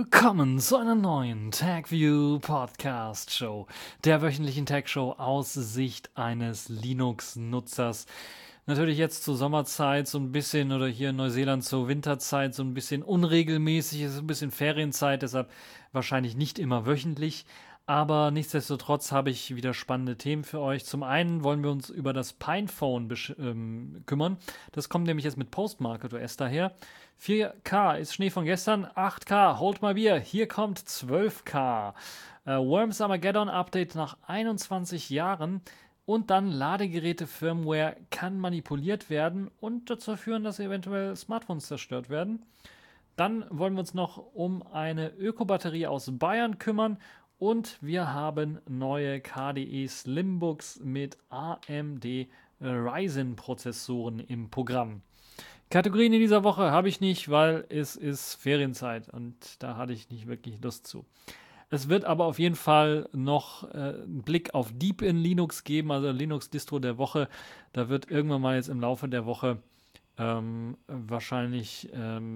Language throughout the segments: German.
Willkommen zu einer neuen TechView Podcast Show, der wöchentlichen Tech-Show aus Sicht eines Linux-Nutzers. Natürlich jetzt zur Sommerzeit so ein bisschen oder hier in Neuseeland zur Winterzeit so ein bisschen unregelmäßig, es ist ein bisschen Ferienzeit, deshalb wahrscheinlich nicht immer wöchentlich. Aber nichtsdestotrotz habe ich wieder spannende Themen für euch. Zum einen wollen wir uns über das Pinephone kümmern. Das kommt nämlich jetzt mit PostmarketOS daher. 4K ist Schnee von gestern, 8K, hold my beer, hier kommt 12K. Worms Armageddon Update nach 21 Jahren. Und dann Ladegeräte-Firmware kann manipuliert werden und dazu führen, dass eventuell Smartphones zerstört werden. Dann wollen wir uns noch um eine Ökobatterie aus Bayern kümmern. Und wir haben neue KDE Slimbooks mit AMD Ryzen-Prozessoren im Programm. Kategorien in dieser Woche habe ich nicht, weil es ist Ferienzeit und da hatte ich nicht wirklich Lust zu. Es wird aber auf jeden Fall noch einen Blick auf Deepin Linux geben, also Linux-Distro der Woche. Da wird irgendwann mal jetzt im Laufe der Woche wahrscheinlich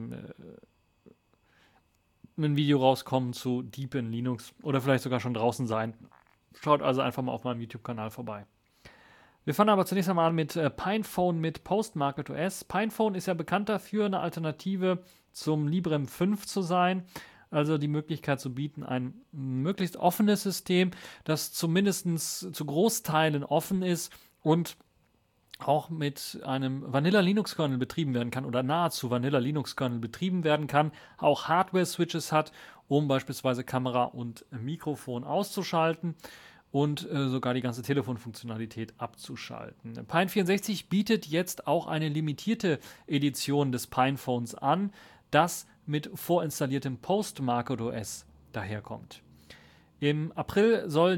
ein Video rauskommen zu Deepin Linux oder vielleicht sogar schon draußen sein. Schaut also einfach mal auf meinem YouTube-Kanal vorbei. Wir fangen aber zunächst einmal an mit Pinephone mit PostmarketOS. Pinephone ist ja bekannt dafür, eine Alternative zum Librem 5 zu sein. Also die Möglichkeit zu bieten, ein möglichst offenes System, das zumindest zu Großteilen offen ist und auch mit einem Vanilla Linux Kernel betrieben werden kann oder nahezu Vanilla Linux Kernel betrieben werden kann, auch Hardware-Switches hat, um beispielsweise Kamera und Mikrofon auszuschalten und sogar die ganze Telefonfunktionalität abzuschalten. Pine64 bietet jetzt auch eine limitierte Edition des Pinephones an, das mit vorinstalliertem PostmarketOS daherkommt. Im April soll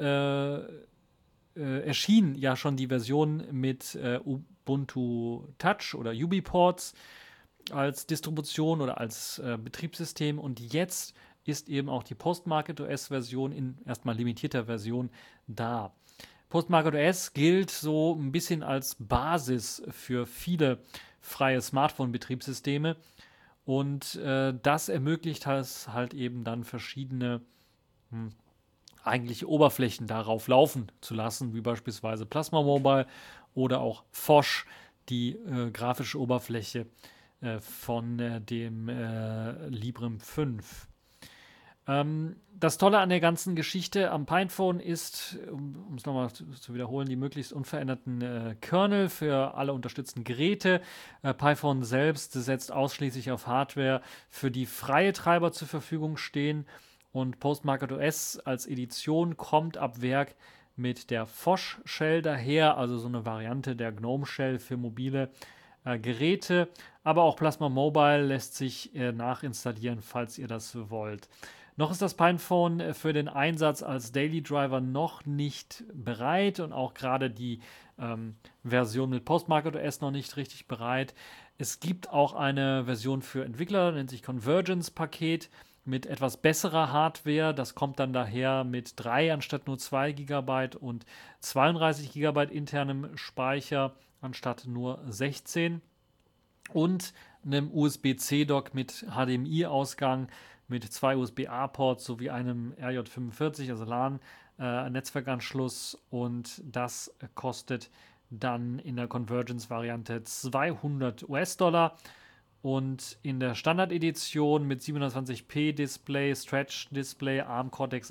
erschien ja schon die Version mit Ubuntu Touch oder UbiPorts als Distribution oder als Betriebssystem und jetzt ist eben auch die PostmarketOS-Version in erstmal limitierter Version da. PostmarketOS gilt so ein bisschen als Basis für viele freie Smartphone-Betriebssysteme und das ermöglicht es halt eben dann verschiedene eigentliche Oberflächen darauf laufen zu lassen, wie beispielsweise Plasma Mobile oder auch Phosh, die grafische Oberfläche von dem Librem 5. Das Tolle an der ganzen Geschichte am Pinephone ist, um es nochmal zu wiederholen, die möglichst unveränderten Kernel für alle unterstützten Geräte. Pinephone selbst setzt ausschließlich auf Hardware, für die freie Treiber zur Verfügung stehen. Und PostmarketOS als Edition kommt ab Werk mit der Phosh Shell daher, also so eine Variante der GNOME Shell für mobile Geräte. Aber auch Plasma Mobile lässt sich nachinstallieren, falls ihr das wollt. Noch ist das Pinephone für den Einsatz als Daily Driver noch nicht bereit und auch gerade die Version mit PostmarketOS noch nicht richtig bereit. Es gibt auch eine Version für Entwickler, nennt sich Convergence Paket mit etwas besserer Hardware. Das kommt dann daher mit 3 anstatt nur 2 GB und 32 GB internem Speicher anstatt nur 16 und einem USB-C-Dock mit HDMI-Ausgang mit 2 USB-A-Ports sowie einem RJ45, also LAN-Netzwerkanschluss und das kostet dann in der Convergence-Variante 200 US-Dollar. Und in der Standard-Edition mit 720p Display, Stretch Display, ARM Cortex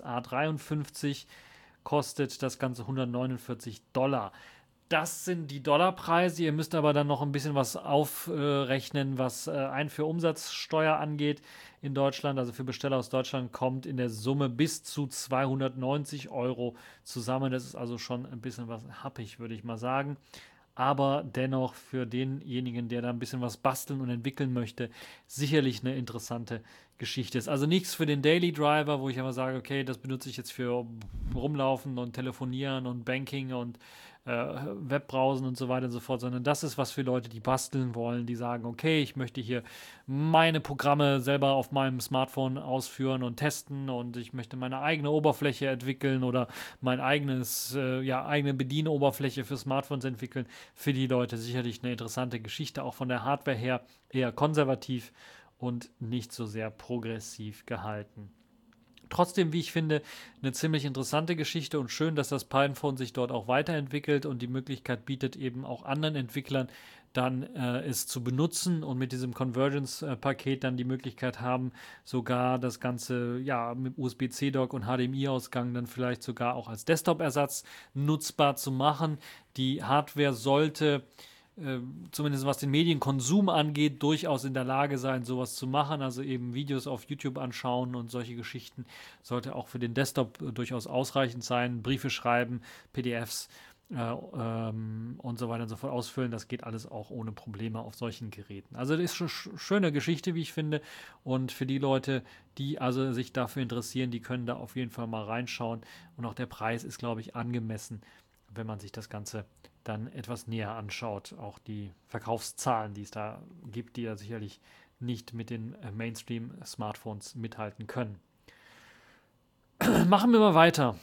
A53 kostet das Ganze 149 Dollar. Das sind die Dollarpreise. Ihr müsst aber dann noch ein bisschen was aufrechnen, was Einfuhr-Umsatzsteuer angeht in Deutschland. Also für Besteller aus Deutschland kommt in der Summe bis zu 290 Euro zusammen. Das ist also schon ein bisschen was happig, würde ich mal sagen. Aber dennoch für denjenigen, der da ein bisschen was basteln und entwickeln möchte, sicherlich eine interessante Geschichte ist. Also nichts für den Daily Driver, wo ich aber sage, okay, das benutze ich jetzt für Rumlaufen und Telefonieren und Banking und Webbrowsen und so weiter und so fort, sondern das ist was für Leute, die basteln wollen, die sagen, okay, ich möchte hier meine Programme selber auf meinem Smartphone ausführen und testen und ich möchte meine eigene Oberfläche entwickeln oder mein eigene Bedienoberfläche für Smartphones entwickeln. Für die Leute sicherlich eine interessante Geschichte, auch von der Hardware her eher konservativ und nicht so sehr progressiv gehalten. Trotzdem, wie ich finde, eine ziemlich interessante Geschichte und schön, dass das PinePhone sich dort auch weiterentwickelt und die Möglichkeit bietet, eben auch anderen Entwicklern dann es zu benutzen und mit diesem Convergence-Paket dann die Möglichkeit haben, sogar das Ganze ja mit USB-C-Dock und HDMI-Ausgang dann vielleicht sogar auch als Desktop-Ersatz nutzbar zu machen. Die Hardware sollte zumindest was den Medienkonsum angeht, durchaus in der Lage sein, sowas zu machen. Also eben Videos auf YouTube anschauen und solche Geschichten sollte auch für den Desktop durchaus ausreichend sein. Briefe schreiben, PDFs und so weiter und so fort ausfüllen. Das geht alles auch ohne Probleme auf solchen Geräten. Also das ist schon eine schöne Geschichte, wie ich finde. Und für die Leute, die also sich dafür interessieren, die können da auf jeden Fall mal reinschauen. Und auch der Preis ist, glaube ich, angemessen, wenn man sich das Ganze dann etwas näher anschaut. Auch die Verkaufszahlen, die es da gibt, die ja sicherlich nicht mit den Mainstream-Smartphones mithalten können. Machen wir mal weiter.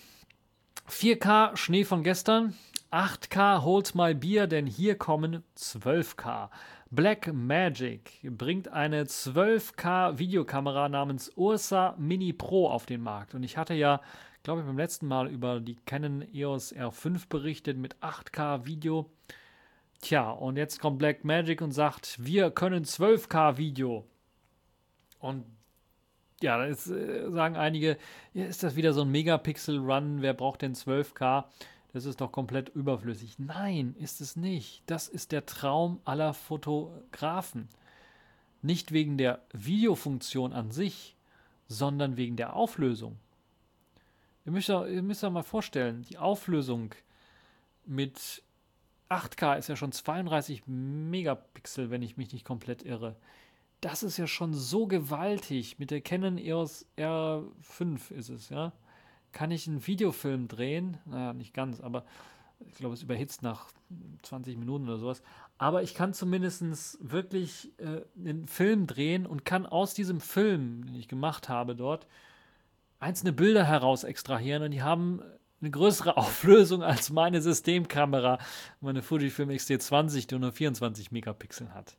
4K Schnee von gestern, 8K Hold My Beer, denn hier kommen 12K. Blackmagic bringt eine 12K Videokamera namens Ursa Mini Pro auf den Markt. Und ich hatte ja, glaube ich, beim letzten Mal über die Canon EOS R5 berichtet mit 8K Video. Tja, und jetzt kommt Blackmagic und sagt, wir können 12K Video. Und ja, da sagen einige, ja, ist das wieder so ein Megapixel-Run, wer braucht denn 12K? Das ist doch komplett überflüssig. Nein, ist es nicht. Das ist der Traum aller Fotografen. Nicht wegen der Videofunktion an sich, sondern wegen der Auflösung. Ihr müsst euch mal vorstellen, die Auflösung mit 8K ist ja schon 32 Megapixel, wenn ich mich nicht komplett irre. Das ist ja schon so gewaltig. Mit der Canon EOS R5 ist es, ja. Kann ich einen Videofilm drehen? Naja, nicht ganz, aber ich glaube, es überhitzt nach 20 Minuten oder sowas. Aber ich kann zumindest wirklich einen Film drehen und kann aus diesem Film, den ich gemacht habe dort, einzelne Bilder heraus extrahieren und die haben eine größere Auflösung als meine Systemkamera, meine Fujifilm X-T20, die nur 24 Megapixel hat.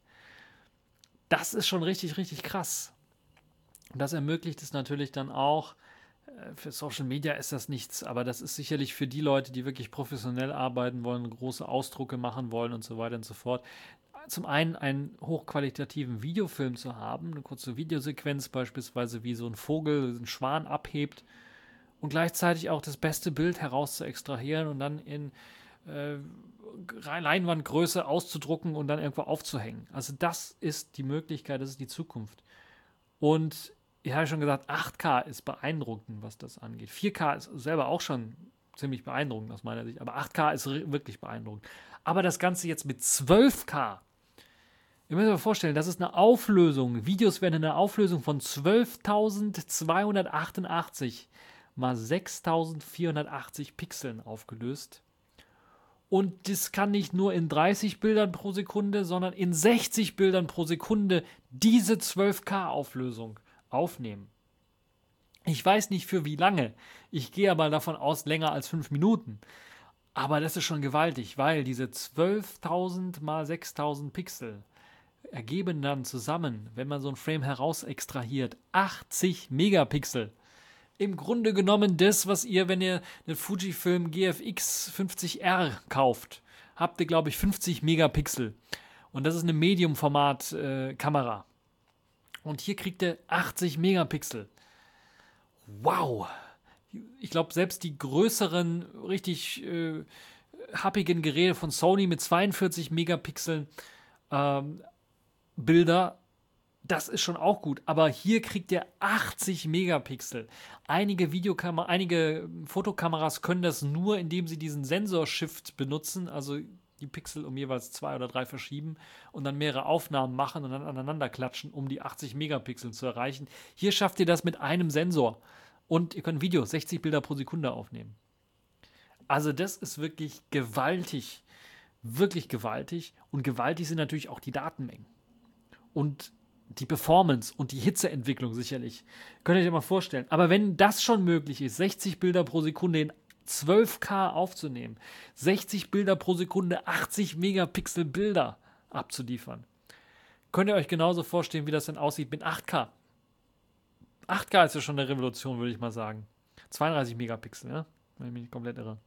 Das ist schon richtig, richtig krass. Und das ermöglicht es natürlich dann auch, für Social Media ist das nichts, aber das ist sicherlich für die Leute, die wirklich professionell arbeiten wollen, große Ausdrucke machen wollen und so weiter und so fort. Zum einen einen hochqualitativen Videofilm zu haben, eine kurze Videosequenz beispielsweise, wie so ein Vogel, ein Schwan abhebt und gleichzeitig auch das beste Bild heraus zu extrahieren und dann in Leinwandgröße auszudrucken und dann irgendwo aufzuhängen. Also das ist die Möglichkeit, das ist die Zukunft. Und ich habe schon gesagt, 8K ist beeindruckend, was das angeht. 4K ist selber auch schon ziemlich beeindruckend aus meiner Sicht, aber 8K ist wirklich beeindruckend. Aber das Ganze jetzt mit 12K, ihr müsst euch vorstellen, das ist eine Auflösung. Videos werden in einer Auflösung von 12.288 mal 6.480 Pixeln aufgelöst. Und das kann nicht nur in 30 Bildern pro Sekunde, sondern in 60 Bildern pro Sekunde diese 12K-Auflösung aufnehmen. Ich weiß nicht für wie lange. Ich gehe aber davon aus, länger als 5 Minuten. Aber das ist schon gewaltig, weil diese 12.000 mal 6.000 Pixel ergeben dann zusammen, wenn man so ein Frame heraus extrahiert, 80 Megapixel. Im Grunde genommen das, was ihr, wenn ihr einen Fujifilm GFX 50R kauft, habt ihr, glaube ich, 50 Megapixel. Und das ist eine Medium-Format-Kamera. Und hier kriegt ihr 80 Megapixel. Wow! Ich glaube, selbst die größeren, richtig happigen Geräte von Sony mit 42 Megapixeln Bilder, das ist schon auch gut. Aber hier kriegt ihr 80 Megapixel. Einige Fotokameras können das nur, indem sie diesen Sensor-Shift benutzen, also die Pixel um jeweils 2 oder 3 verschieben und dann mehrere Aufnahmen machen und dann aneinander klatschen, um die 80 Megapixel zu erreichen. Hier schafft ihr das mit einem Sensor und ihr könnt Videos 60 Bilder pro Sekunde aufnehmen. Also das ist wirklich gewaltig, wirklich gewaltig und gewaltig sind natürlich auch die Datenmengen und die Performance und die Hitzeentwicklung sicherlich. Könnt ihr euch mal vorstellen. Aber wenn das schon möglich ist, 60 Bilder pro Sekunde in 12K aufzunehmen, 60 Bilder pro Sekunde, 80 Megapixel Bilder abzuliefern, könnt ihr euch genauso vorstellen, wie das denn aussieht mit 8K. 8K ist ja schon eine Revolution, würde ich mal sagen. 32 Megapixel, ja? Wenn ich mich nicht komplett irre.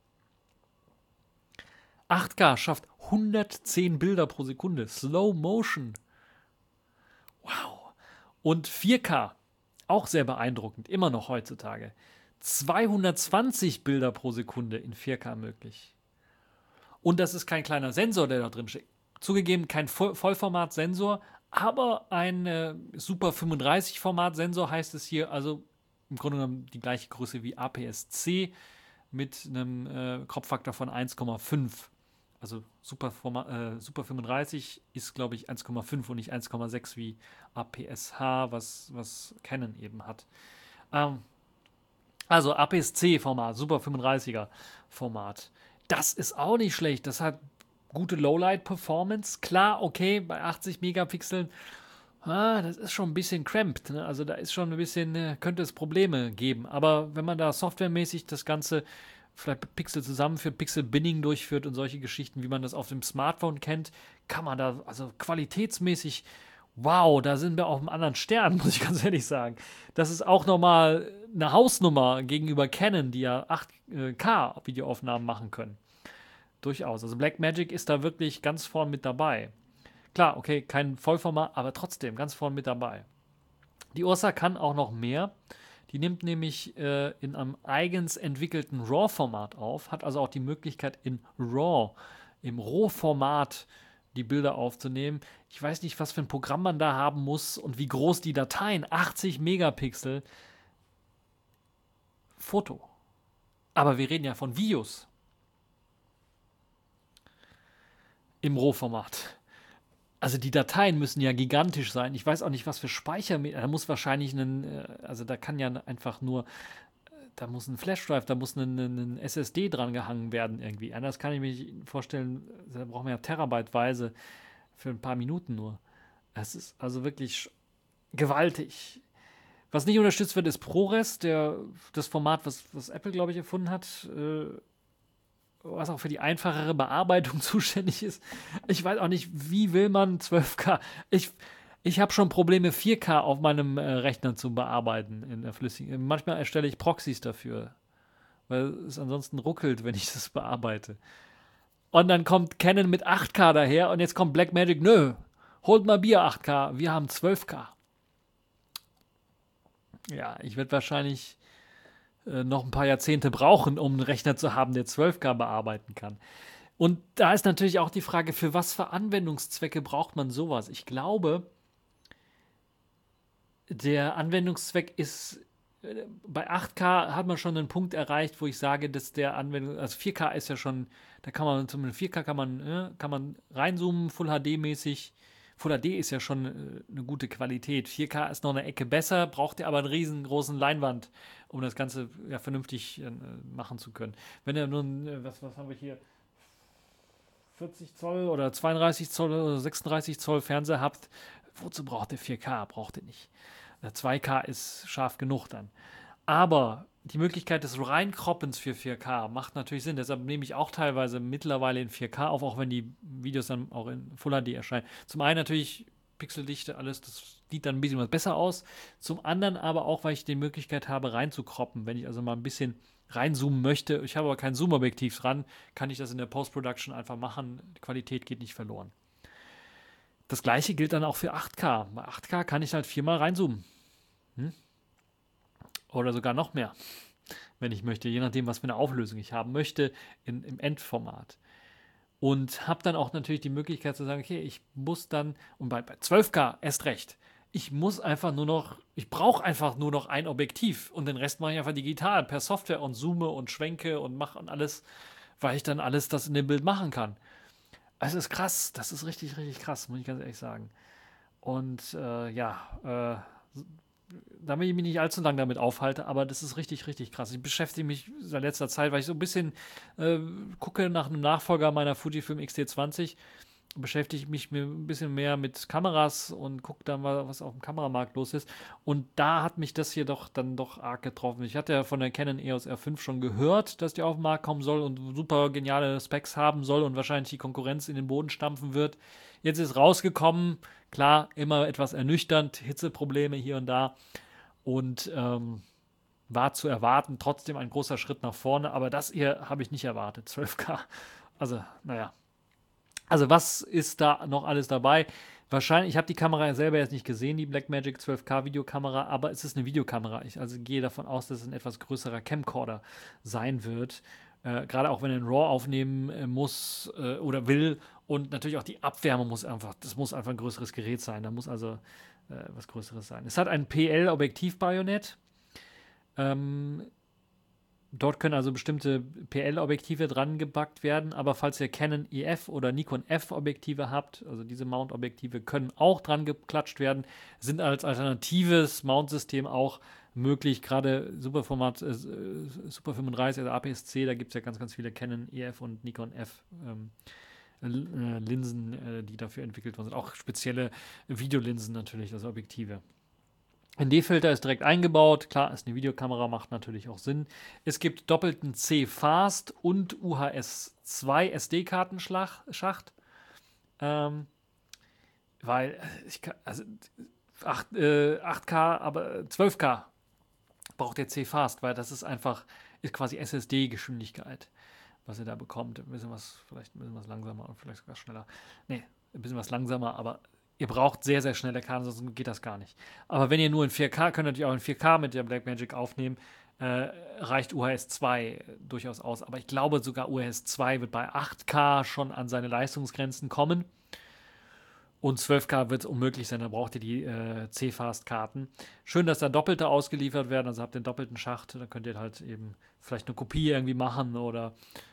8K schafft 110 Bilder pro Sekunde. Slow Motion. Wow. Und 4K, auch sehr beeindruckend, immer noch heutzutage. 220 Bilder pro Sekunde in 4K möglich. Und das ist kein kleiner Sensor, der da drin steht. Zugegeben, kein Vollformat-Sensor, aber ein Super 35-Format-Sensor heißt es hier. Also im Grunde genommen die gleiche Größe wie APS-C mit einem Kropffaktor von 1,5. Also Super 35 ist, glaube ich, 1,5 und nicht 1,6 wie APS-H, was Canon eben hat. Also APS-C-Format, Super 35er Format. Das ist auch nicht schlecht. Das hat gute Lowlight-Performance. Klar, okay, bei 80 Megapixeln, das ist schon ein bisschen cramped. Ne? Also da ist schon ein bisschen, könnte es Probleme geben. Aber wenn man da softwaremäßig das Ganze vielleicht Pixel zusammenführt, Pixel-Binning durchführt und solche Geschichten, wie man das auf dem Smartphone kennt, kann man da, also qualitätsmäßig, wow, da sind wir auf einem anderen Stern, muss ich ganz ehrlich sagen. Das ist auch nochmal eine Hausnummer gegenüber Canon, die ja 8K Videoaufnahmen machen können. Durchaus. Also Blackmagic ist da wirklich ganz vorn mit dabei. Klar, okay, kein Vollformat, aber trotzdem ganz vorn mit dabei. Die Ursa kann auch noch mehr. Die nimmt nämlich in einem eigens entwickelten RAW-Format auf, hat also auch die Möglichkeit in RAW, im RAW-Format die Bilder aufzunehmen. Ich weiß nicht, was für ein Programm man da haben muss und wie groß die Dateien, 80 Megapixel, Foto. Aber wir reden ja von Videos im RAW-Format. Also die Dateien müssen ja gigantisch sein. Ich weiß auch nicht, was für Speicher. Da muss wahrscheinlich also da kann ja einfach nur, da muss ein Flashdrive, da muss ein SSD dran gehangen werden irgendwie. Anders kann ich mir nicht vorstellen, da brauchen wir ja terabyteweise für ein paar Minuten nur. Das ist also wirklich gewaltig. Was nicht unterstützt wird, ist ProRes, das Format, was Apple, glaube ich, erfunden hat, was auch für die einfachere Bearbeitung zuständig ist. Ich weiß auch nicht, wie will man 12K? Ich habe schon Probleme, 4K auf meinem Rechner zu bearbeiten in der flüssigen. Manchmal erstelle ich Proxys dafür, weil es ansonsten ruckelt, wenn ich das bearbeite. Und dann kommt Canon mit 8K daher und jetzt kommt Blackmagic, nö, holt mal Bier 8K, wir haben 12K. Ja, ich werde wahrscheinlich noch ein paar Jahrzehnte brauchen, um einen Rechner zu haben, der 12K bearbeiten kann. Und da ist natürlich auch die Frage, für was für Anwendungszwecke braucht man sowas? Ich glaube, der Anwendungszweck ist, bei 8K hat man schon einen Punkt erreicht, wo ich sage, dass der Anwendung, also 4K ist ja schon, da kann man zumindest 4K kann man reinzoomen, Full HD-mäßig. Full HD ist ja schon eine gute Qualität. 4K ist noch eine Ecke besser, braucht ihr aber einen riesengroßen Leinwand, um das Ganze ja vernünftig machen zu können. Wenn ihr nun, was haben wir hier, 40 Zoll oder 32 Zoll oder 36 Zoll Fernseher habt, wozu braucht ihr 4K? Braucht ihr nicht. 2K ist scharf genug dann. Aber die Möglichkeit des Reinkroppens für 4K macht natürlich Sinn. Deshalb nehme ich auch teilweise mittlerweile in 4K auf, auch wenn die Videos dann auch in Full HD erscheinen. Zum einen natürlich Pixeldichte, alles, das sieht dann ein bisschen was besser aus. Zum anderen aber auch, weil ich die Möglichkeit habe, reinzukroppen. Wenn ich also mal ein bisschen reinzoomen möchte, ich habe aber kein Zoom-Objektiv dran, kann ich das in der Post-Production einfach machen. Die Qualität geht nicht verloren. Das gleiche gilt dann auch für 8K. Bei 8K kann ich halt 4-mal reinzoomen. Oder sogar noch mehr, wenn ich möchte, je nachdem, was für eine Auflösung ich haben möchte im Endformat. Und habe dann auch natürlich die Möglichkeit zu sagen, okay, ich muss dann, und bei 12K erst recht, ich brauche einfach nur noch ein Objektiv und den Rest mache ich einfach digital, per Software und zoome und schwenke und mache und alles, weil ich dann alles das in dem Bild machen kann. Also das ist krass, das ist richtig, richtig krass, muss ich ganz ehrlich sagen. Und damit ich mich nicht allzu lange damit aufhalte, aber das ist richtig, richtig krass. Ich beschäftige mich seit letzter Zeit, weil ich so ein bisschen gucke nach einem Nachfolger meiner Fujifilm X-T20 beschäftige ich mich ein bisschen mehr mit Kameras und gucke dann mal, was auf dem Kameramarkt los ist. Und da hat mich das hier dann doch arg getroffen. Ich hatte ja von der Canon EOS R5 schon gehört, dass die auf den Markt kommen soll und super geniale Specs haben soll und wahrscheinlich die Konkurrenz in den Boden stampfen wird. Jetzt ist rausgekommen, klar, immer etwas ernüchternd, Hitzeprobleme hier und da. Und war zu erwarten, trotzdem ein großer Schritt nach vorne, aber das hier habe ich nicht erwartet, 12K. Also, naja. Also, was ist da noch alles dabei? Wahrscheinlich, ich habe die Kamera selber jetzt nicht gesehen, die Blackmagic 12K Videokamera, aber es ist eine Videokamera. Ich also gehe davon aus, dass es ein etwas größerer Camcorder sein wird. Gerade auch wenn er in RAW aufnehmen muss oder will. Und natürlich auch die Abwärme das muss einfach ein größeres Gerät sein. Da muss also was Größeres sein. Es hat ein PL-Objektiv-Bajonett. Dort können also bestimmte PL-Objektive dran gebackt werden, aber falls ihr Canon EF oder Nikon F-Objektive habt, also diese Mount-Objektive können auch dran geklatscht werden, sind als alternatives Mount-System auch möglich, gerade Superformat Super 35, also APS-C, da gibt es ja ganz, ganz viele Canon EF und Nikon F Linsen, die dafür entwickelt worden sind. Auch spezielle Videolinsen natürlich, also Objektive. ND-Filter ist direkt eingebaut. Klar, ist eine Videokamera, macht natürlich auch Sinn. Es gibt doppelten C-Fast und UHS-2 SD-Kartenschacht. Weil ich kann, also 8K, aber 12K braucht der C-Fast, weil das ist quasi SSD-Geschwindigkeit, was ihr da bekommt. Vielleicht ein bisschen was langsamer und vielleicht sogar schneller. Nee, ein bisschen was langsamer, aber ihr braucht sehr, sehr schnelle Karten, sonst geht das gar nicht. Aber wenn ihr nur in 4K, könnt ihr natürlich auch in 4K mit der Blackmagic aufnehmen, reicht UHS 2 durchaus aus. Aber ich glaube, sogar UHS 2 wird bei 8K schon an seine Leistungsgrenzen kommen. Und 12K wird es unmöglich sein, da braucht ihr die C-Fast-Karten. Schön, dass da Doppelte ausgeliefert werden, also habt ihr einen doppelten Schacht, dann könnt ihr halt eben vielleicht eine Kopie irgendwie machen oder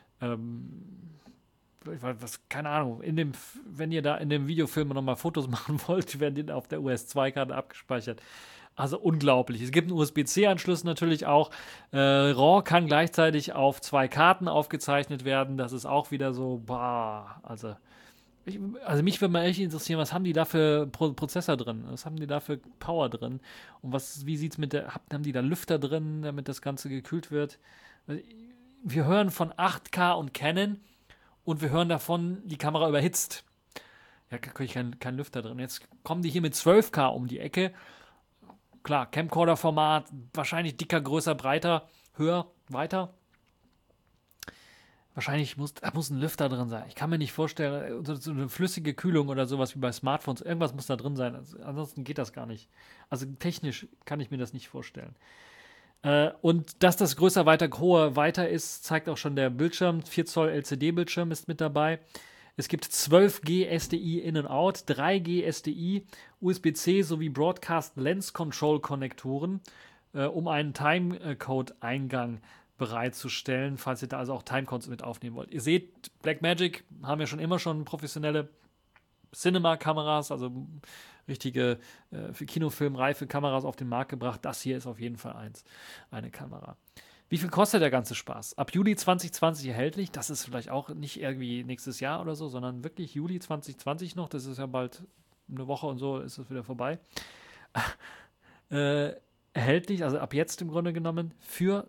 keine Ahnung, wenn ihr da in dem Videofilm nochmal Fotos machen wollt, werden die auf der US-2-Karte abgespeichert. Also unglaublich. Es gibt einen USB-C-Anschluss natürlich auch. RAW kann gleichzeitig auf 2 Karten aufgezeichnet werden. Das ist auch wieder so, also mich würde mal echt interessieren, was haben die da für Prozessor drin? Was haben die da für Power drin? Und wie sieht es haben die da Lüfter drin, damit das Ganze gekühlt wird? Wir hören von 8K und Canon und wir hören davon, die Kamera überhitzt. Ja, da ich kein Lüfter drin. Jetzt kommen die hier mit 12K um die Ecke. Klar, Camcorder-Format, wahrscheinlich dicker, größer, breiter, höher, weiter. Wahrscheinlich muss ein Lüfter drin sein. Ich kann mir nicht vorstellen, so eine flüssige Kühlung oder sowas wie bei Smartphones, irgendwas muss da drin sein. Also, ansonsten geht das gar nicht. Also technisch kann ich mir das nicht vorstellen. Und dass das größer, weiter ist, zeigt auch schon der Bildschirm. 4 Zoll LCD-Bildschirm ist mit dabei. Es gibt 12G SDI In und Out, 3G SDI, USB-C sowie Broadcast Lens Control Konnektoren, um einen Timecode-Eingang bereitzustellen, falls ihr da also auch Timecodes mit aufnehmen wollt. Ihr seht, Blackmagic haben ja schon immer professionelle Cinema-Kameras, also richtige für Kinofilm reife Kameras auf den Markt gebracht. Das hier ist auf jeden Fall eine Kamera. Wie viel kostet der ganze Spaß? Ab Juli 2020 erhältlich. Das ist vielleicht auch nicht irgendwie nächstes Jahr oder so, sondern wirklich Juli 2020 noch. Das ist ja bald eine Woche und so ist es wieder vorbei. Erhältlich, also ab jetzt im Grunde genommen, für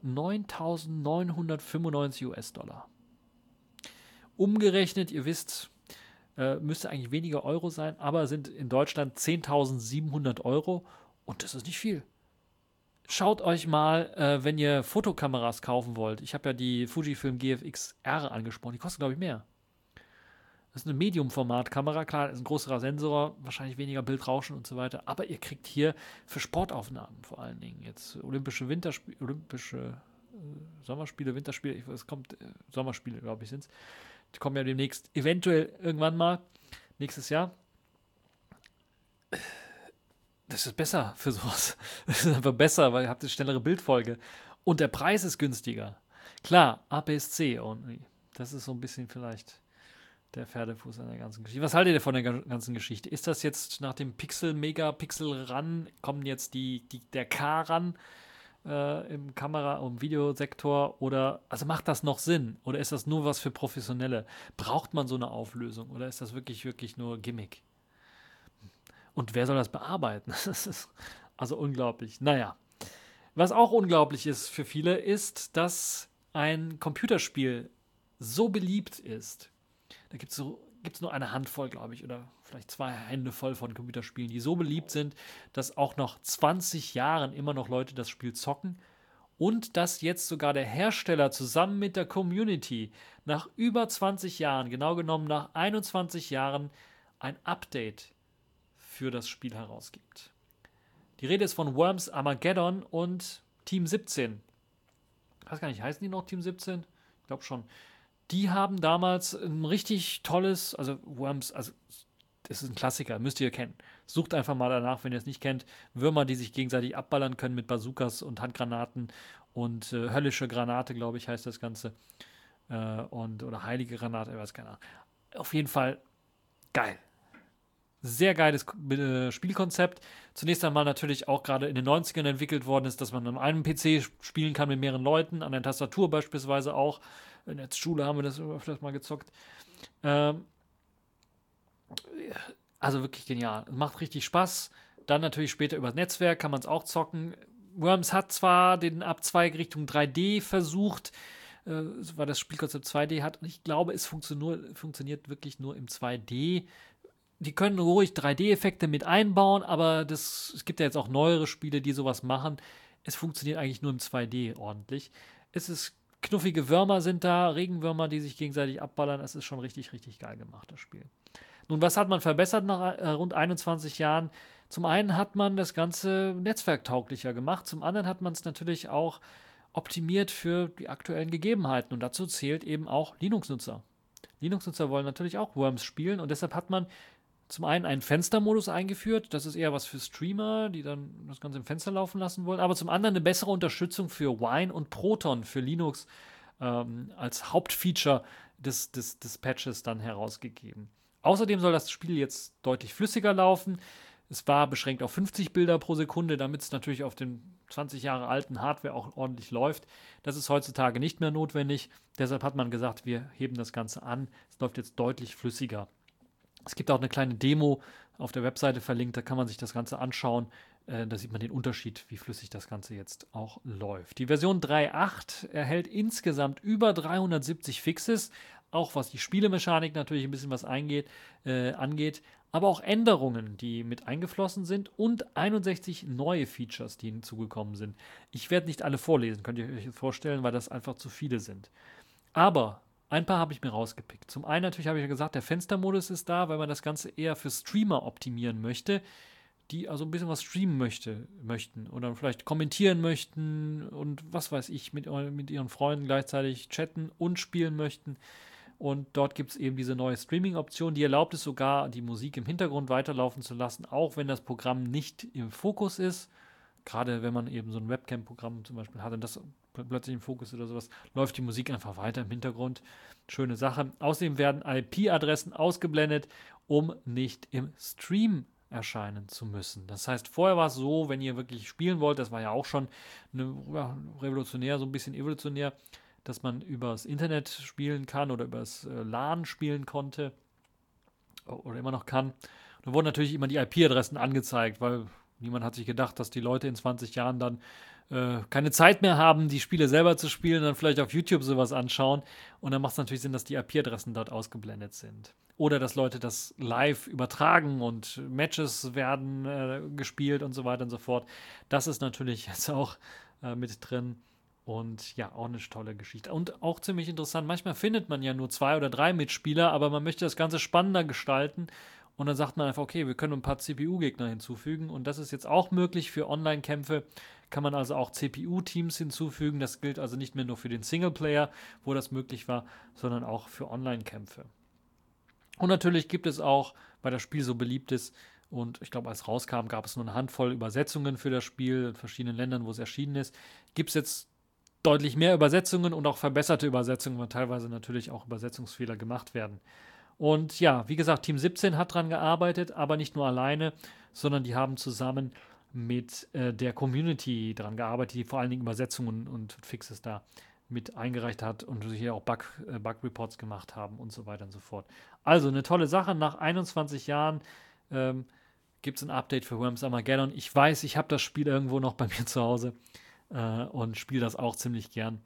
9.995 US-Dollar. Umgerechnet, ihr wisst, müsste eigentlich weniger Euro sein, aber sind in Deutschland 10.700 Euro und das ist nicht viel. Schaut euch mal, wenn ihr Fotokameras kaufen wollt. Ich habe ja die Fujifilm GFX R angesprochen, die kostet, glaube ich, mehr. Das ist eine Medium-Format-Kamera, klar, ist ein größerer Sensor, wahrscheinlich weniger Bildrauschen und so weiter, aber ihr kriegt hier für Sportaufnahmen vor allen Dingen jetzt olympische Sommerspiele, Winterspiele, es kommt Sommerspiele, glaube ich, sind es. Die kommen ja demnächst, eventuell irgendwann mal, nächstes Jahr. Das ist besser für sowas. Das ist einfach besser, weil ihr habt eine schnellere Bildfolge. Und der Preis ist günstiger. Klar, APS-C only. Das ist so ein bisschen vielleicht der Pferdefuß an der ganzen Geschichte. Was haltet ihr von der ganzen Geschichte? Ist das jetzt nach dem Megapixel ran, kommen jetzt der K ran? im Kamera- und Videosektor? Oder, also macht das noch Sinn? Oder ist das nur was für Professionelle? Braucht man so eine Auflösung? Oder ist das wirklich, wirklich nur Gimmick? Und wer soll das bearbeiten? Das ist also unglaublich. Naja, was auch unglaublich ist für viele, ist, dass ein Computerspiel so beliebt ist. Da gibt's nur eine Handvoll, glaube ich, oder vielleicht 2 Hände voll von Computerspielen, die so beliebt sind, dass auch nach 20 Jahren immer noch Leute das Spiel zocken und dass jetzt sogar der Hersteller zusammen mit der Community nach über 20 Jahren, genau genommen nach 21 Jahren, ein Update für das Spiel herausgibt. Die Rede ist von Worms Armageddon und Team 17. Ich weiß gar nicht, heißen die noch Team 17? Ich glaube schon. Die haben damals ein richtig tolles, also Worms, also das ist ein Klassiker, müsst ihr kennen. Sucht einfach mal danach, wenn ihr es nicht kennt. Würmer, die sich gegenseitig abballern können mit Bazookas und Handgranaten und höllische Granate, glaube ich, heißt das Ganze. Oder heilige Granate, ich weiß keine Ahnung. Auf jeden Fall geil. Sehr geiles Spielkonzept. Zunächst einmal natürlich auch gerade in den 90ern entwickelt worden ist, dass man an einem PC spielen kann mit mehreren Leuten, an der Tastatur beispielsweise auch. In der Schule haben wir das öfters mal gezockt. Ähm, also wirklich genial. Macht richtig Spaß. Dann natürlich später über das Netzwerk kann man es auch zocken. Worms hat zwar den Abzweig Richtung 3D versucht, weil das Spielkonzept 2D hat. Und ich glaube, es funktioniert wirklich nur im 2D. Die können ruhig 3D-Effekte mit einbauen, aber es gibt ja jetzt auch neuere Spiele, die sowas machen. Es funktioniert eigentlich nur im 2D ordentlich. Es ist knuffige Würmer sind da, Regenwürmer, die sich gegenseitig abballern. Es ist schon richtig, richtig geil gemacht, das Spiel. Nun, was hat man verbessert nach rund 21 Jahren? Zum einen hat man das Ganze netzwerktauglicher gemacht, zum anderen hat man es natürlich auch optimiert für die aktuellen Gegebenheiten und dazu zählt eben auch Linux-Nutzer. Linux-Nutzer wollen natürlich auch Worms spielen und deshalb hat man zum einen einen Fenstermodus eingeführt, das ist eher was für Streamer, die dann das Ganze im Fenster laufen lassen wollen, aber zum anderen eine bessere Unterstützung für Wine und Proton für Linux als Hauptfeature des Patches dann herausgegeben. Außerdem soll das Spiel jetzt deutlich flüssiger laufen. Es war beschränkt auf 50 Bilder pro Sekunde, damit es natürlich auf den 20 Jahre alten Hardware auch ordentlich läuft. Das ist heutzutage nicht mehr notwendig. Deshalb hat man gesagt, wir heben das Ganze an. Es läuft jetzt deutlich flüssiger. Es gibt auch eine kleine Demo auf der Webseite verlinkt, da kann man sich das Ganze anschauen. Da sieht man den Unterschied, wie flüssig das Ganze jetzt auch läuft. Die Version 3.8 erhält insgesamt über 370 Fixes, auch was die Spielemechanik natürlich ein bisschen was angeht, aber auch Änderungen, die mit eingeflossen sind und 61 neue Features, die hinzugekommen sind. Ich werde nicht alle vorlesen, könnt ihr euch vorstellen, weil das einfach zu viele sind. Aber ein paar habe ich mir rausgepickt. Zum einen natürlich habe ich ja gesagt, der Fenstermodus ist da, weil man das Ganze eher für Streamer optimieren möchte, die also ein bisschen was streamen möchten oder vielleicht kommentieren möchten und was weiß ich, mit ihren Freunden gleichzeitig chatten und spielen möchten. Und dort gibt es eben diese neue Streaming-Option, die erlaubt es sogar, die Musik im Hintergrund weiterlaufen zu lassen, auch wenn das Programm nicht im Fokus ist. Gerade wenn man eben so ein Webcam-Programm zum Beispiel hat und das plötzlich im Fokus oder sowas, läuft die Musik einfach weiter im Hintergrund. Schöne Sache. Außerdem werden IP-Adressen ausgeblendet, um nicht im Stream erscheinen zu müssen. Das heißt, vorher war es so, wenn ihr wirklich spielen wollt, das war ja auch schon revolutionär, so ein bisschen evolutionär, dass man übers Internet spielen kann oder übers LAN spielen konnte oder immer noch kann. Da wurden natürlich immer die IP-Adressen angezeigt, weil niemand hat sich gedacht, dass die Leute in 20 Jahren dann keine Zeit mehr haben, die Spiele selber zu spielen und dann vielleicht auf YouTube sowas anschauen. Und dann macht es natürlich Sinn, dass die IP-Adressen dort ausgeblendet sind. Oder dass Leute das live übertragen und Matches werden gespielt und so weiter und so fort. Das ist natürlich jetzt auch mit drin. Und ja, auch eine tolle Geschichte. Und auch ziemlich interessant. Manchmal findet man ja nur 2 oder 3 Mitspieler, aber man möchte das Ganze spannender gestalten. Und dann sagt man einfach, okay, wir können ein paar CPU-Gegner hinzufügen. Und das ist jetzt auch möglich für Online-Kämpfe. Kann man also auch CPU-Teams hinzufügen. Das gilt also nicht mehr nur für den Singleplayer, wo das möglich war, sondern auch für Online-Kämpfe. Und natürlich gibt es auch, weil das Spiel so beliebt ist, und ich glaube, als rauskam, gab es nur eine Handvoll Übersetzungen für das Spiel in verschiedenen Ländern, wo es erschienen ist. Gibt es jetzt deutlich mehr Übersetzungen und auch verbesserte Übersetzungen, weil teilweise natürlich auch Übersetzungsfehler gemacht werden. Und ja, wie gesagt, Team 17 hat dran gearbeitet, aber nicht nur alleine, sondern die haben zusammen mit der Community dran gearbeitet, die vor allen Dingen Übersetzungen und Fixes da mit eingereicht hat und hier auch Bug-Reports gemacht haben und so weiter und so fort. Also eine tolle Sache. Nach 21 Jahren gibt es ein Update für Worms Armageddon. Ich weiß, ich habe das Spiel irgendwo noch bei mir zu Hause und spiele das auch ziemlich gern.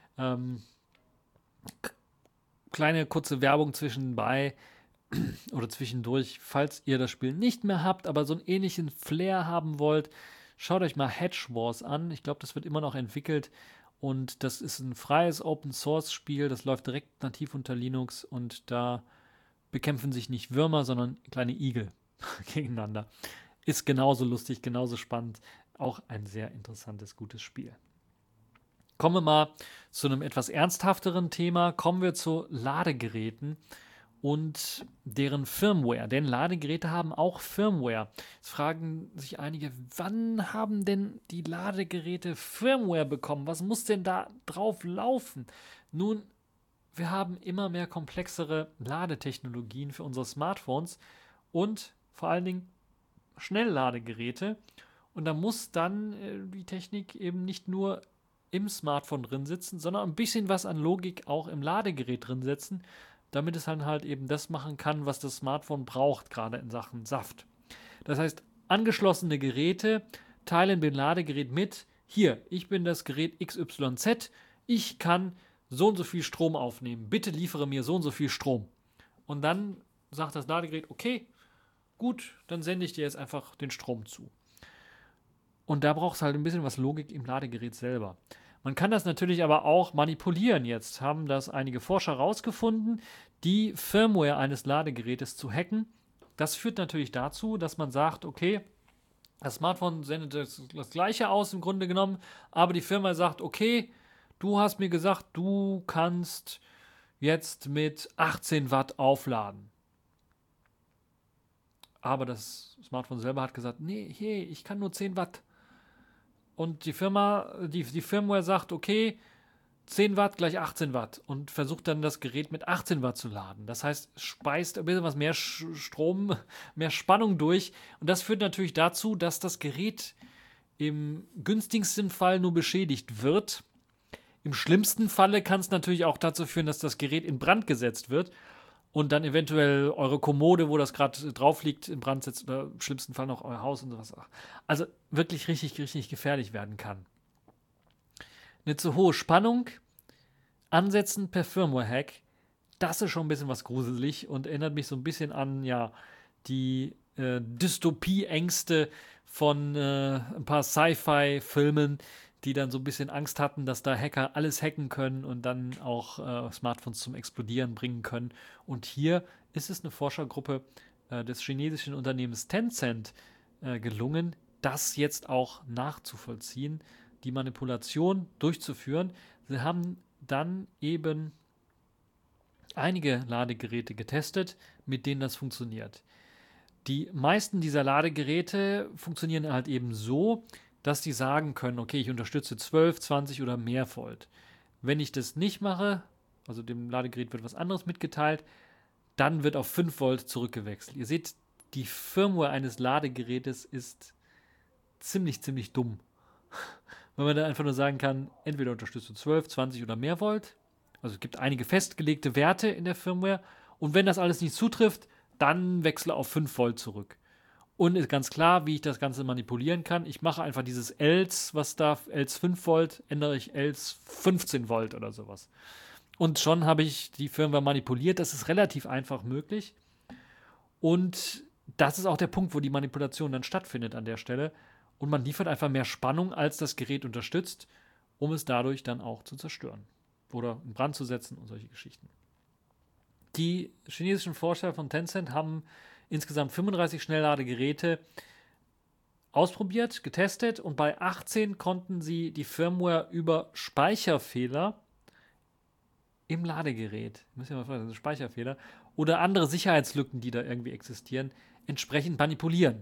Kleine kurze Werbung zwischenbei oder zwischendurch, falls ihr das Spiel nicht mehr habt, aber so einen ähnlichen Flair haben wollt, schaut euch mal Hedge Wars an. Ich glaube, das wird immer noch entwickelt und das ist ein freies Open-Source-Spiel, das läuft direkt nativ unter Linux und da bekämpfen sich nicht Würmer, sondern kleine Igel gegeneinander. Ist genauso lustig, genauso spannend, auch ein sehr interessantes, gutes Spiel. Kommen wir mal zu einem etwas ernsthafteren Thema. Kommen wir zu Ladegeräten und deren Firmware. Denn Ladegeräte haben auch Firmware. Jetzt fragen sich einige, wann haben denn die Ladegeräte Firmware bekommen? Was muss denn da drauf laufen? Nun, wir haben immer mehr komplexere Ladetechnologien für unsere Smartphones und vor allen Dingen Schnellladegeräte. Und da muss dann die Technik eben nicht nur im Smartphone drin sitzen, sondern ein bisschen was an Logik auch im Ladegerät drin setzen, damit es dann halt eben das machen kann, was das Smartphone braucht, gerade in Sachen Saft. Das heißt, angeschlossene Geräte teilen dem Ladegerät mit, hier, ich bin das Gerät XYZ, ich kann so und so viel Strom aufnehmen, bitte liefere mir so und so viel Strom. Und dann sagt das Ladegerät, okay, gut, dann sende ich dir jetzt einfach den Strom zu. Und da braucht es halt ein bisschen was Logik im Ladegerät selber. Man kann das natürlich aber auch manipulieren. Jetzt haben das einige Forscher herausgefunden, die Firmware eines Ladegerätes zu hacken. Das führt natürlich dazu, dass man sagt, okay, das Smartphone sendet das Gleiche aus im Grunde genommen, aber die Firma sagt, okay, du hast mir gesagt, du kannst jetzt mit 18 Watt aufladen. Aber das Smartphone selber hat gesagt, nee, hey, ich kann nur 10 Watt. Und die Firmware sagt, okay, 10 Watt gleich 18 Watt und versucht dann das Gerät mit 18 Watt zu laden. Das heißt, speist ein bisschen was mehr Strom, mehr Spannung durch. Und das führt natürlich dazu, dass das Gerät im günstigsten Fall nur beschädigt wird. Im schlimmsten Falle kann es natürlich auch dazu führen, dass das Gerät in Brand gesetzt wird und dann eventuell eure Kommode, wo das gerade drauf liegt, in Brand setzt oder im schlimmsten Fall noch euer Haus und sowas. Also wirklich richtig, richtig gefährlich werden kann. Eine zu hohe Spannung ansetzen per Firmware-Hack, das ist schon ein bisschen was gruselig und erinnert mich so ein bisschen an ja, die Dystopie-Ängste von ein paar Sci-Fi-Filmen, die dann so ein bisschen Angst hatten, dass da Hacker alles hacken können und dann auch Smartphones zum Explodieren bringen können. Und hier ist es eine Forschergruppe des chinesischen Unternehmens Tencent gelungen, das jetzt auch nachzuvollziehen, die Manipulation durchzuführen. Sie haben dann eben einige Ladegeräte getestet, mit denen das funktioniert. Die meisten dieser Ladegeräte funktionieren halt eben so, dass die sagen können, okay, ich unterstütze 12, 20 oder mehr Volt. Wenn ich das nicht mache, also dem Ladegerät wird was anderes mitgeteilt, dann wird auf 5 Volt zurückgewechselt. Ihr seht, die Firmware eines Ladegerätes ist ziemlich, ziemlich dumm. Wenn man dann einfach nur sagen kann, entweder unterstützt du 12, 20 oder mehr Volt. Also es gibt einige festgelegte Werte in der Firmware. Und wenn das alles nicht zutrifft, dann wechsle auf 5 Volt zurück. Und ist ganz klar, wie ich das Ganze manipulieren kann. Ich mache einfach dieses else, was da, else 5 Volt, ändere ich else 15 Volt oder sowas. Und schon habe ich die Firmware manipuliert. Das ist relativ einfach möglich. Und das ist auch der Punkt, wo die Manipulation dann stattfindet an der Stelle. Und man liefert einfach mehr Spannung, als das Gerät unterstützt, um es dadurch dann auch zu zerstören oder in Brand zu setzen und solche Geschichten. Die chinesischen Forscher von Tencent haben insgesamt 35 Schnellladegeräte ausprobiert, getestet und bei 18 konnten sie die Firmware über Speicherfehler im Ladegerät, müssen wir mal fragen, das sind Speicherfehler, oder andere Sicherheitslücken, die da irgendwie existieren, entsprechend manipulieren.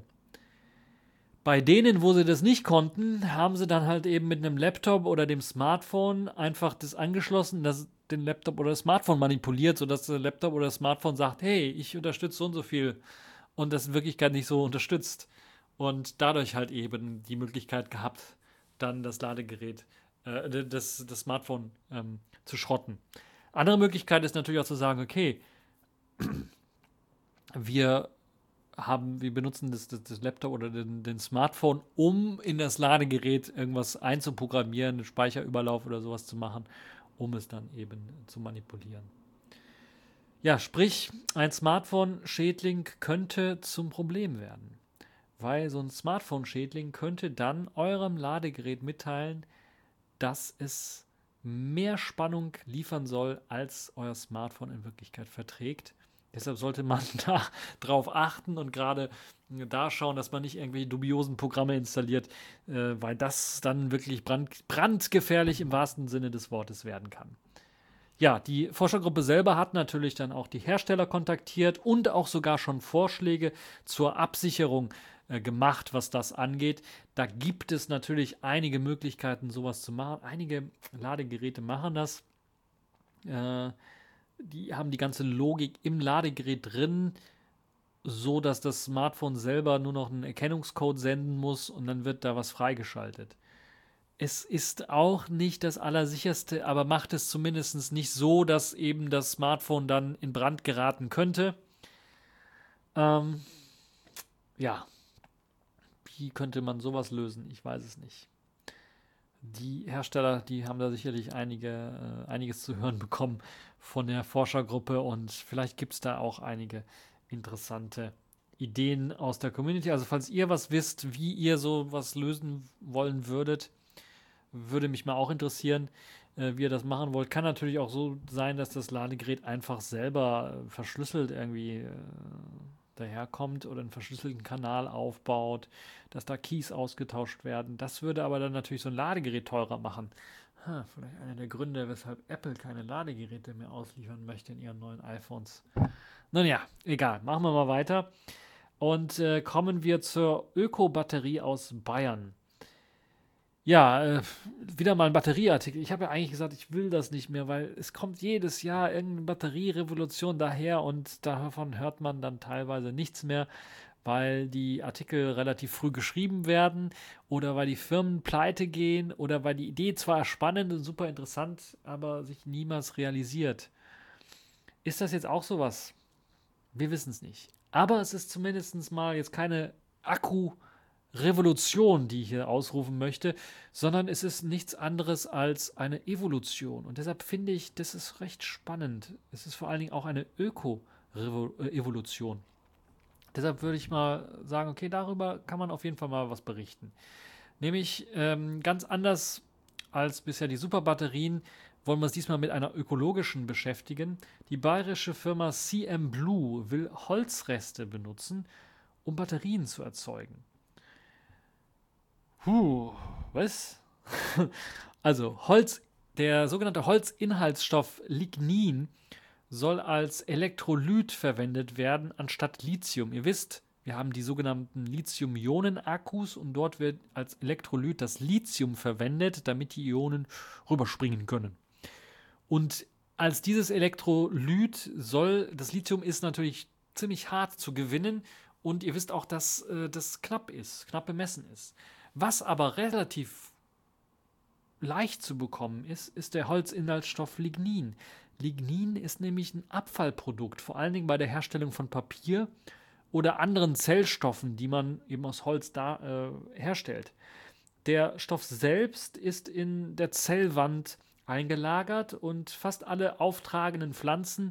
Bei denen, wo sie das nicht konnten, haben sie dann halt eben mit einem Laptop oder dem Smartphone einfach das angeschlossen, den Laptop oder das Smartphone manipuliert, sodass der Laptop oder das Smartphone sagt, hey, ich unterstütze so und so viel und das in Wirklichkeit nicht so unterstützt. und dadurch halt eben die Möglichkeit gehabt, dann das Ladegerät, das Smartphone zu schrotten. Andere Möglichkeit ist natürlich auch zu sagen, okay, wir wir benutzen das Laptop oder den Smartphone, um in das Ladegerät irgendwas einzuprogrammieren, einen Speicherüberlauf oder sowas zu machen, um es dann eben zu manipulieren. Ja, sprich, ein Smartphone-Schädling könnte zum Problem werden, weil so ein Smartphone-Schädling könnte dann eurem Ladegerät mitteilen, dass es mehr Spannung liefern soll, als euer Smartphone in Wirklichkeit verträgt. Deshalb sollte man da drauf achten und gerade da schauen, dass man nicht irgendwelche dubiosen Programme installiert, weil das dann wirklich brandgefährlich im wahrsten Sinne des Wortes werden kann. Ja, die Forschergruppe selber hat natürlich dann auch die Hersteller kontaktiert und auch sogar schon Vorschläge zur Absicherung gemacht, was das angeht. Da gibt es natürlich einige Möglichkeiten, sowas zu machen. Einige Ladegeräte machen das. Die haben die ganze Logik im Ladegerät drin, so dass das Smartphone selber nur noch einen Erkennungscode senden muss und dann wird da was freigeschaltet. Es ist auch nicht das Allersicherste, aber macht es zumindest nicht so, dass eben das Smartphone dann in Brand geraten könnte. Ja, wie könnte man sowas lösen? Ich weiß es nicht. Die Hersteller, die haben da sicherlich einiges zu hören bekommen von der Forschergruppe und vielleicht gibt es da auch einige interessante Ideen aus der Community. Also falls ihr was wisst, wie ihr sowas lösen wollen würdet, würde mich mal auch interessieren, wie ihr das machen wollt. Kann natürlich auch so sein, dass das Ladegerät einfach selber verschlüsselt irgendwie daherkommt oder einen verschlüsselten Kanal aufbaut, dass da Keys ausgetauscht werden. Das würde aber dann natürlich so ein Ladegerät teurer machen. Vielleicht einer der Gründe, weshalb Apple keine Ladegeräte mehr ausliefern möchte in ihren neuen iPhones. Nun ja, egal. Machen wir mal weiter. Und kommen wir zur Öko-Batterie aus Bayern. Ja, wieder mal ein Batterieartikel. Ich habe ja eigentlich gesagt, ich will das nicht mehr, weil es kommt jedes Jahr irgendeine Batterierevolution daher und davon hört man dann teilweise nichts mehr, weil die Artikel relativ früh geschrieben werden oder weil die Firmen pleite gehen oder weil die Idee zwar spannend und super interessant, aber sich niemals realisiert. Ist das jetzt auch sowas? Wir wissen es nicht. Aber es ist zumindest mal jetzt keine Akku-Revolution, die ich hier ausrufen möchte, sondern es ist nichts anderes als eine Evolution. Und deshalb finde ich, das ist recht spannend. Es ist vor allen Dingen auch eine Öko-Evolution. Deshalb würde ich mal sagen, okay, darüber kann man auf jeden Fall mal was berichten. Nämlich ganz anders als bisher die Superbatterien wollen wir uns diesmal mit einer ökologischen beschäftigen. Die bayerische Firma CM Blue will Holzreste benutzen, um Batterien zu erzeugen. Was? Also der sogenannte Holzinhaltsstoff Lignin soll als Elektrolyt verwendet werden anstatt Lithium. Ihr wisst, wir haben die sogenannten Lithium-Ionen-Akkus und dort wird als Elektrolyt das Lithium verwendet, damit die Ionen rüberspringen können. Und als dieses Elektrolyt das Lithium ist natürlich ziemlich hart zu gewinnen und ihr wisst auch, dass das knapp bemessen ist. Was aber relativ leicht zu bekommen ist der Holzinhaltsstoff Lignin. Lignin ist nämlich ein Abfallprodukt, vor allen Dingen bei der Herstellung von Papier oder anderen Zellstoffen, die man eben aus Holz herstellt. Der Stoff selbst ist in der Zellwand eingelagert und fast alle auftragenden Pflanzen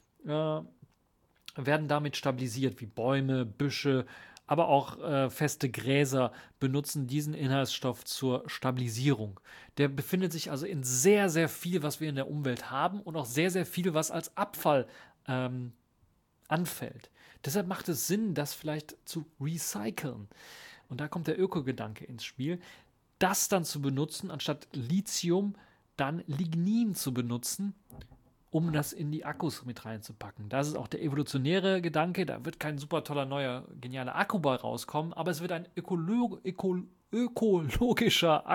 werden damit stabilisiert, wie Bäume, Büsche, aber auch feste Gräser benutzen diesen Inhaltsstoff zur Stabilisierung. Der befindet sich also in sehr, sehr viel, was wir in der Umwelt haben und auch sehr, sehr viel, was als Abfall anfällt. Deshalb macht es Sinn, das vielleicht zu recyceln. Und da kommt der Ökogedanke ins Spiel. Das dann zu benutzen, anstatt Lithium, dann Lignin zu benutzen, um das in die Akkus mit reinzupacken. Das ist auch der evolutionäre Gedanke. Da wird kein super toller, neuer, genialer Akku bei rauskommen, aber es wird ein ökologischer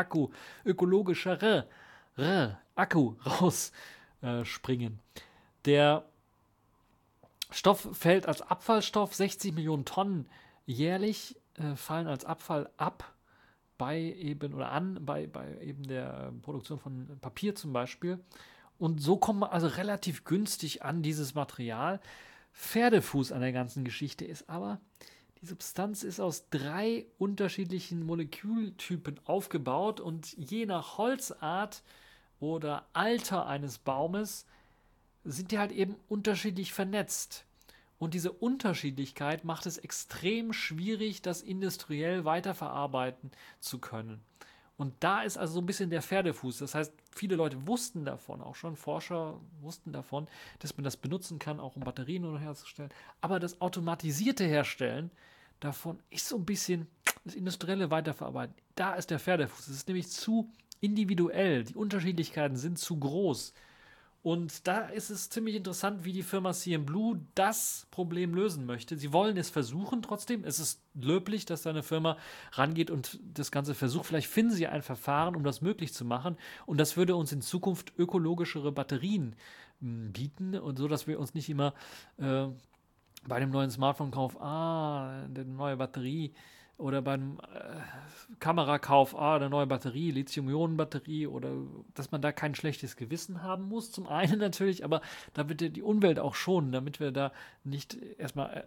Akku rausspringen. Der Stoff fällt als Abfallstoff 60 Millionen Tonnen jährlich fallen als Abfall ab bei eben oder an bei eben der Produktion von Papier zum Beispiel. Und so kommt man also relativ günstig an dieses Material. Pferdefuß an der ganzen Geschichte ist aber, die Substanz ist aus 3 unterschiedlichen Molekültypen aufgebaut und je nach Holzart oder Alter eines Baumes sind die halt eben unterschiedlich vernetzt. Und diese Unterschiedlichkeit macht es extrem schwierig, das industriell weiterverarbeiten zu können. Und da ist also so ein bisschen der Pferdefuß. Das heißt, viele Leute wussten davon, auch schon Forscher wussten davon, dass man das benutzen kann, auch um Batterien oder herzustellen. Aber das automatisierte Herstellen davon ist so ein bisschen das industrielle Weiterverarbeiten. Da ist der Pferdefuß. Es ist nämlich zu individuell. Die Unterschiedlichkeiten sind zu groß. Und da ist es ziemlich interessant, wie die Firma CMBlu das Problem lösen möchte. Sie wollen es versuchen trotzdem. Es ist löblich, dass da eine Firma rangeht und das Ganze versucht. Vielleicht finden sie ein Verfahren, um das möglich zu machen. Und das würde uns in Zukunft ökologischere Batterien bieten. Und so, dass wir uns nicht immer bei einem neuen Smartphone-Kauf, eine neue Batterie, oder beim Kamerakauf, eine neue Batterie, Lithium-Ionen-Batterie, oder dass man da kein schlechtes Gewissen haben muss, zum einen natürlich, aber da wird die Umwelt auch schonen, damit wir da nicht erstmal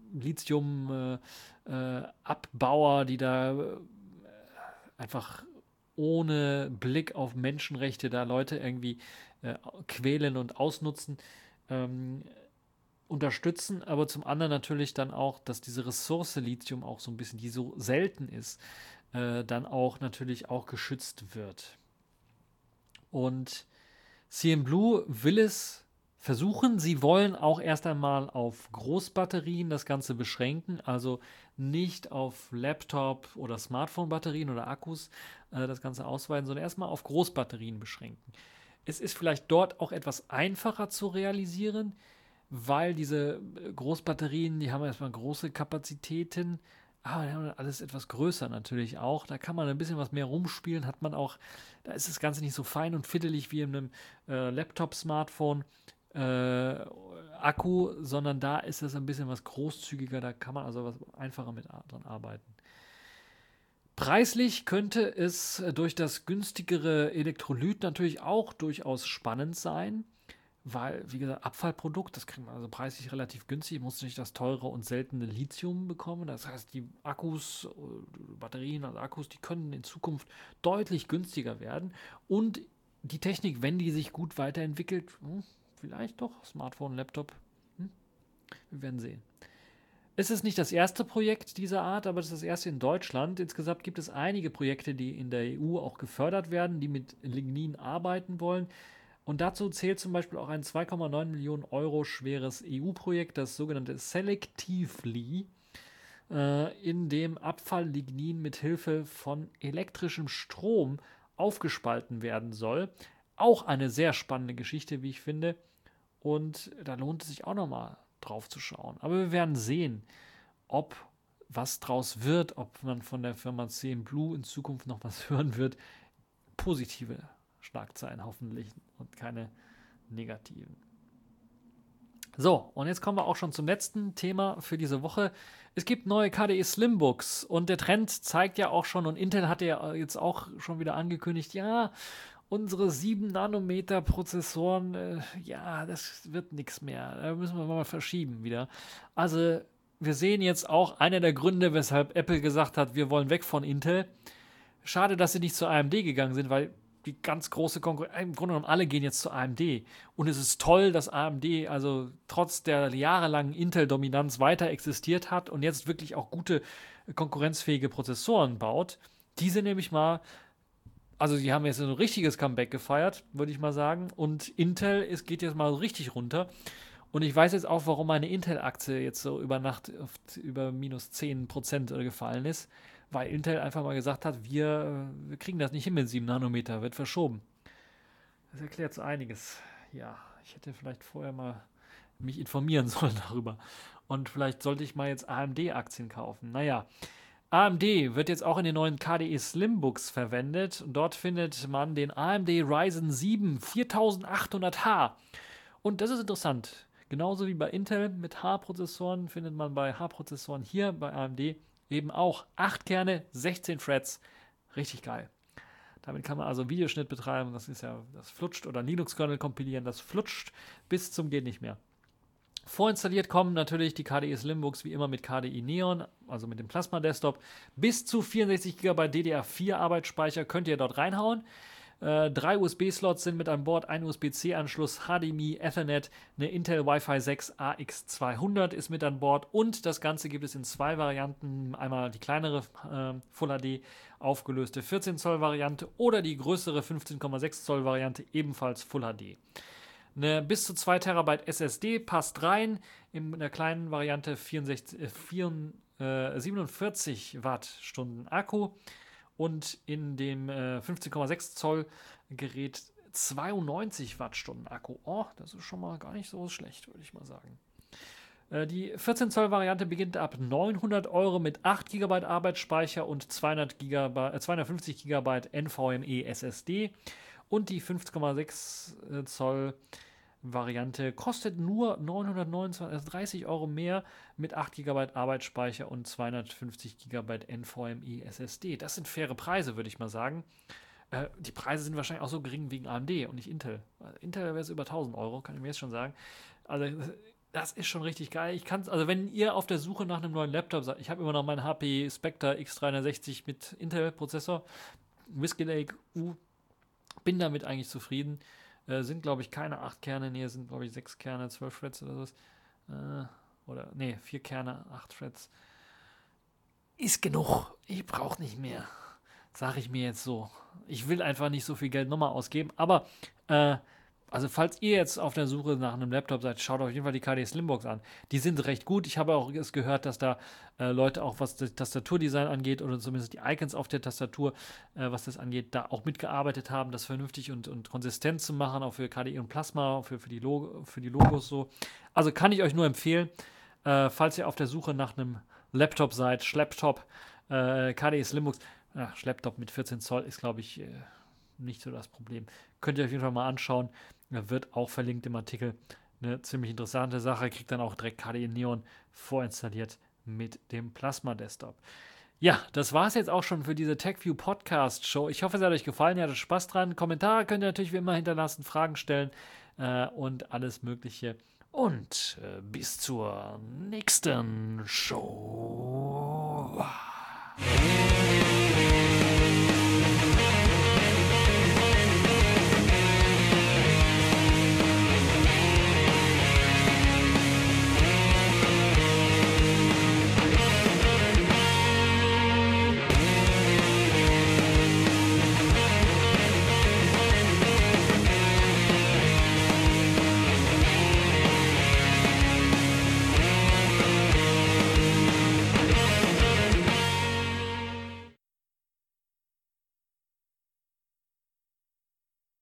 Lithium-Abbauer, die da einfach ohne Blick auf Menschenrechte da Leute irgendwie quälen und ausnutzen, unterstützen, aber zum anderen natürlich dann auch, dass diese Ressource Lithium auch so ein bisschen, die so selten ist, dann auch natürlich auch geschützt wird. Und CMBlu will es versuchen. Sie wollen auch erst einmal auf Großbatterien das Ganze beschränken, also nicht auf Laptop- oder Smartphone-Batterien oder Akkus das Ganze ausweiten, sondern erstmal auf Großbatterien beschränken. Es ist vielleicht dort auch etwas einfacher zu realisieren, weil diese Großbatterien, die haben erstmal große Kapazitäten, aber die haben alles etwas größer natürlich auch. Da kann man ein bisschen was mehr rumspielen, hat man auch, da ist das Ganze nicht so fein und fiddelig wie in einem Laptop-Smartphone. Akku, sondern da ist es ein bisschen was großzügiger, da kann man also was einfacher mit dran arbeiten. Preislich könnte es durch das günstigere Elektrolyt natürlich auch durchaus spannend sein, weil, wie gesagt, Abfallprodukt, das kriegt man also preislich relativ günstig, muss nicht das teure und seltene Lithium bekommen. Das heißt, die Akkus, Batterien, also Akkus, die können in Zukunft deutlich günstiger werden. Und die Technik, wenn die sich gut weiterentwickelt, vielleicht doch, Smartphone, Laptop, wir werden sehen. Es ist nicht das erste Projekt dieser Art, aber es ist das erste in Deutschland. Insgesamt gibt es einige Projekte, die in der EU auch gefördert werden, die mit Lignin arbeiten wollen. Und dazu zählt zum Beispiel auch ein 2,9 Millionen Euro schweres EU-Projekt, das sogenannte Selectively, in dem Abfalllignin mit Hilfe von elektrischem Strom aufgespalten werden soll. Auch eine sehr spannende Geschichte, wie ich finde. Und da lohnt es sich auch nochmal drauf zu schauen. Aber wir werden sehen, ob was draus wird, ob man von der Firma CMBlu in Zukunft noch was hören wird. Positive Schlagzeilen hoffentlich und keine negativen. So, und jetzt kommen wir auch schon zum letzten Thema für diese Woche. Es gibt neue KDE Slimbooks und der Trend zeigt ja auch schon, und Intel hat ja jetzt auch schon wieder angekündigt, ja, unsere 7-Nanometer-Prozessoren, ja, das wird nichts mehr. Da müssen wir mal verschieben wieder. Also, wir sehen jetzt auch einer der Gründe, weshalb Apple gesagt hat, wir wollen weg von Intel. Schade, dass sie nicht zu AMD gegangen sind, weil die ganz große Konkurrenz, im Grunde genommen alle gehen jetzt zu AMD. Und es ist toll, dass AMD also trotz der jahrelangen Intel-Dominanz weiter existiert hat und jetzt wirklich auch gute konkurrenzfähige Prozessoren baut. Diese nämlich mal, also die haben jetzt ein richtiges Comeback gefeiert, würde ich mal sagen. Und Intel geht jetzt mal richtig runter. Und ich weiß jetzt auch, warum meine Intel-Aktie jetzt so über Nacht über minus 10% gefallen ist. Weil Intel einfach mal gesagt hat, wir kriegen das nicht hin mit 7 Nanometer, wird verschoben. Das erklärt so einiges. Ja, ich hätte vielleicht vorher mal mich informieren sollen darüber. Und vielleicht sollte ich mal jetzt AMD-Aktien kaufen. Naja, AMD wird jetzt auch in den neuen KDE Slimbooks verwendet. Und dort findet man den AMD Ryzen 7 4800H. Und das ist interessant. Genauso wie bei Intel mit H-Prozessoren findet man bei H-Prozessoren hier bei AMD eben auch 8 Kerne, 16 Threads. Richtig geil. Damit kann man also Videoschnitt betreiben, das flutscht, oder Linux-Kernel kompilieren, das flutscht bis zum geht nicht mehr. Vorinstalliert kommen natürlich die KDE Slimbooks wie immer mit KDE Neon, also mit dem Plasma Desktop. Bis zu 64 GB DDR4 Arbeitsspeicher könnt ihr dort reinhauen. 3 USB-Slots sind mit an Bord, ein USB-C-Anschluss, HDMI, Ethernet, eine Intel Wi-Fi 6 AX200 ist mit an Bord und das Ganze gibt es in 2 Varianten. Einmal die kleinere Full HD aufgelöste 14 Zoll Variante oder die größere 15,6 Zoll Variante, ebenfalls Full HD. Eine bis zu 2 Terabyte SSD passt rein, in der kleinen Variante 47 Wattstunden Akku und in dem 15,6 Zoll Gerät 92 Wattstunden Akku. Oh, das ist schon mal gar nicht so schlecht, würde ich mal sagen. Die 14 Zoll Variante beginnt ab 900 € mit 8 GB Arbeitsspeicher und 250 GB NVMe SSD. Und die 5,6 Zoll Variante kostet nur 929, also 30 € mehr mit 8 GB Arbeitsspeicher und 250 GB NVMe SSD. Das sind faire Preise, würde ich mal sagen. Die Preise sind wahrscheinlich auch so gering wegen AMD und nicht Intel. Intel wäre es über 1000 €, kann ich mir jetzt schon sagen. Also das ist schon richtig geil. Also wenn ihr auf der Suche nach einem neuen Laptop seid, ich habe immer noch meinen HP Spectre X360 mit Intel-Prozessor, Whiskey Lake U, bin damit eigentlich zufrieden. Sind, glaube ich, keine 8 Kerne, nee, sind, glaube ich, 6 Kerne, 12 Threads oder sowas. 4 Kerne, 8 Threads. Ist genug. Ich brauche nicht mehr. Sage ich mir jetzt so. Ich will einfach nicht so viel Geld nochmal ausgeben. Aber, also falls ihr jetzt auf der Suche nach einem Laptop seid, schaut auf jeden Fall die KDE Slimbooks an. Die sind recht gut. Ich habe auch gehört, dass da Leute auch, was das Tastaturdesign angeht, oder zumindest die Icons auf der Tastatur, was das angeht, da auch mitgearbeitet haben, das vernünftig und konsistent zu machen, auch für KDE und Plasma, für die Logos so. Also kann ich euch nur empfehlen, falls ihr auf der Suche nach einem Laptop seid, Schlepptop, KDE Slimbooks, Schlepptop mit 14 Zoll ist, glaube ich, nicht so das Problem. Könnt ihr auf jeden Fall mal anschauen. Wird auch verlinkt im Artikel. Eine ziemlich interessante Sache. Kriegt dann auch direkt KDE Neon vorinstalliert mit dem Plasma Desktop. Ja, das war es jetzt auch schon für diese TechView Podcast Show. Ich hoffe, es hat euch gefallen. Ihr hattet Spaß dran. Kommentare könnt ihr natürlich wie immer hinterlassen, Fragen stellen und alles Mögliche. Und bis zur nächsten Show.